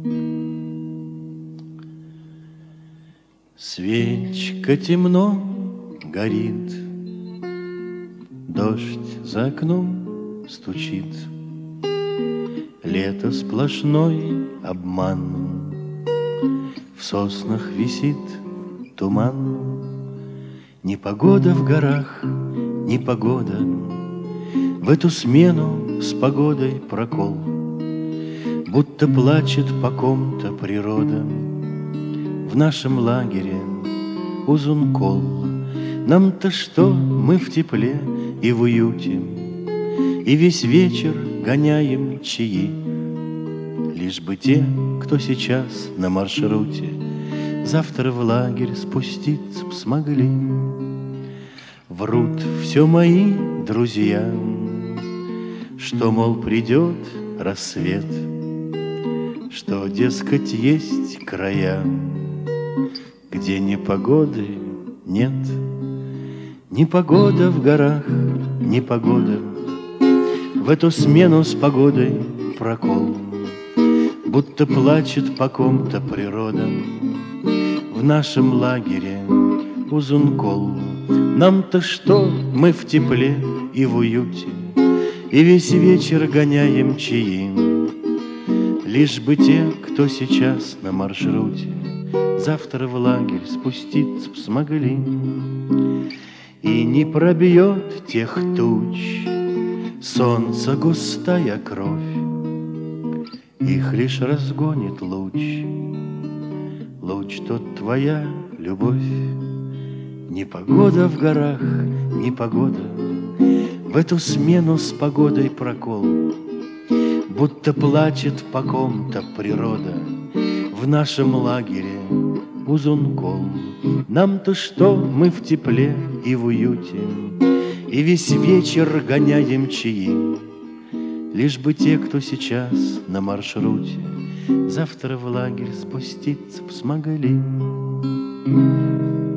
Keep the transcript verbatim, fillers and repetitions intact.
Свечка темно горит, дождь за окном стучит, лето сплошной обман, в соснах висит туман. Непогода в горах, непогода, в эту смену с погодой прокол, будто плачет по ком-то природа. В нашем лагере Узункол. Нам-то что, мы в тепле и в уюте, и весь вечер гоняем чаи. Лишь бы те, кто сейчас на маршруте, завтра в лагерь спуститься б смогли. Врут все мои друзья, что, мол, придет рассвет, что, дескать, есть края, где непогоды нет. Непогода в горах, непогода, в эту смену с погодой прокол, будто плачет по ком-то природа. В нашем лагере Узункол. Нам-то что, мы в тепле и в уюте, и весь вечер гоняем чаи. Лишь бы те, кто сейчас на маршруте, завтра в лагерь спуститься б смогли. И не пробьет тех туч солнца густая кровь, их лишь разгонит луч, луч тот твоя любовь. Непогода в горах, непогода, в эту смену с погодой прокол, будто плачет по ком-то природа. В нашем лагере Узункол. Нам-то что, мы в тепле и в уюте, и весь вечер гоняем чаи. Лишь бы те, кто сейчас на маршруте, завтра в лагерь спуститься б смогли.